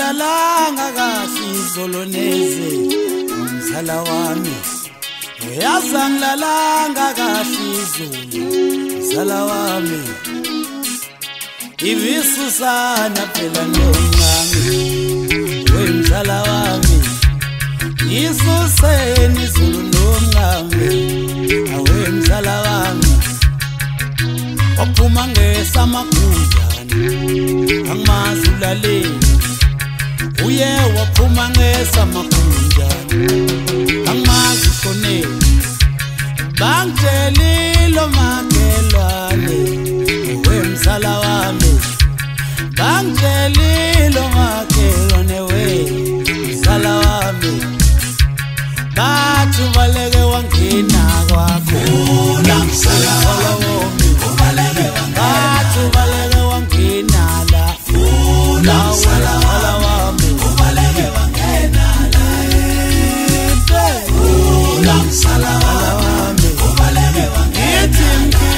Yazangilalanga kahle izoloneze umzala wami Yazangilalanga kahle izolo umzala wami Ibisusana phela nomncane wemzala wami Isuseni izolo nomncane awemzala wami Waphuma ngesamakhunjana angimazi ulaleni Uye waphuma ngesamakhunjana angimazi ushoneni Bangitshelile makelwane wemzala wami Bangitshelile makelwane wemzala wami Bathi ubaleke wangena kwakho mzala wami Bathi ubaleke wangena la mzala wami ubaleke wangena la mzala wami ubaleke wangena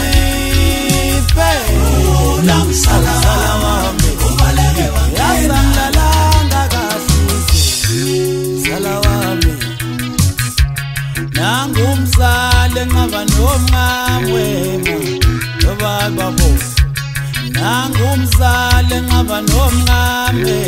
la mzala wami ubaleke wangena Yazangilalanga kahle mzala wami Nangumzale ngaba nomncamwema bababo Nangumzale ngaba nomncame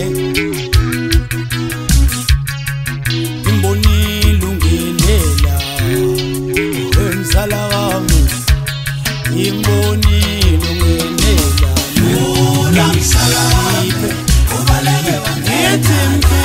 Imbonile ungenela wemzala wami Imbonile ungenela mzala wami ubaleke wangena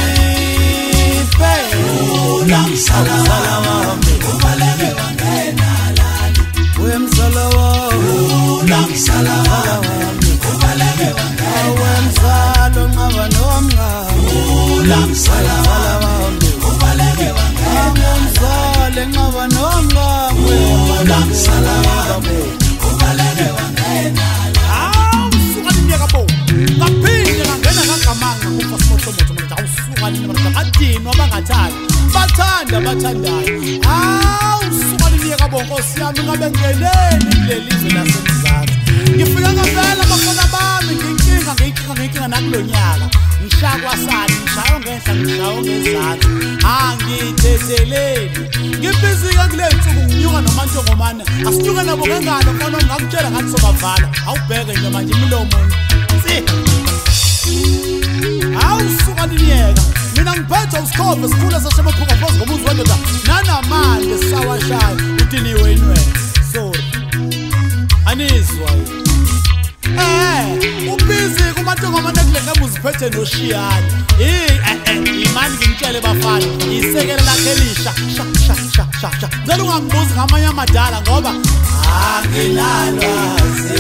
mzala wami ubaleke wangena wemzala wami mzala wami ubaleke wangena wemzala ngaba nomncane mzala wami ubaleke wangena wemzala ngaba nomncane mzala wami ubaleke wangena awusuka ninyaka bo ngaphinde ngangena kangamanga kufa simotomoto manje awusuka ninyaka badini wabangathanda bathanda bathandayo awusuka ninyaka bo Nkosi yami ngabe ngeneni kulelizwe lasemzansi ngifika ngempela abafana bami nginkinga nakulonyaka ngishakwa sani ngishayo ngenhla ngishayo ngezansi angithetheleni ngibizika kule nsuku nginyuka nomantongomane asinyuke nabo kangalo khona ngakutshela ngathi sobavala awubheke nje manje imilomo awusuka ninyeka mina ngiphethe usikhove sikhula sashemaphuka phosi ngomuzi wendoda nanamanje sawashayo utiniwe inwe sorry anizwa ubhizi kumantongomane kule ngemuzi phethe noshiyana imani ngimtshele bafana isekele lakhe elisha sha ngicela ungangibuzi ngamanye amadala ngoba anginalwazi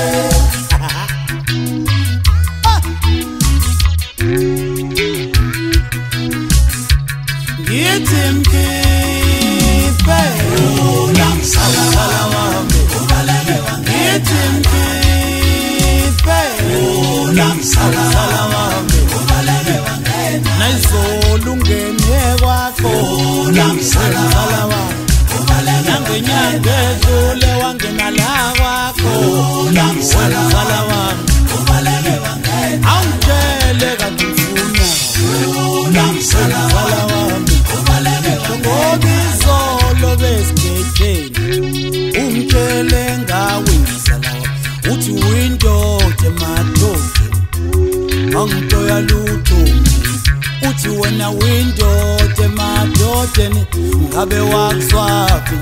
Ngithi mkhiphe mzala wami ubaleke wangena Ngithi mkhiphe mzala wami ubaleke wangena Nayizolo ungene kwakho mzala wami ubaleke nangenyanga edlule wangena la kwakho mzala wami ubaleke wangena awutshele kanti ufuna mzala wami ngobizolo besigejeni umtshele ngawe mzala wami uthi uyindoda emadodeni angitoya lutho uthi wena uyindoda emadodeni ngabe wakuswaphi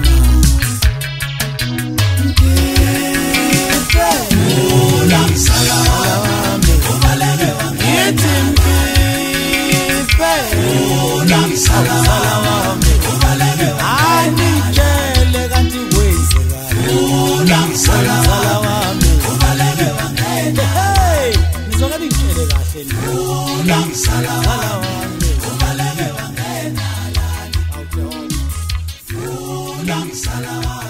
na mzala wami ubaleke wangena mzala wami ubaleke angitshele kanti kwenzekani mzala wami ubaleke wangena nizoke ngitshele kahle mzala wami ubaleke wangena awuthi mzala wami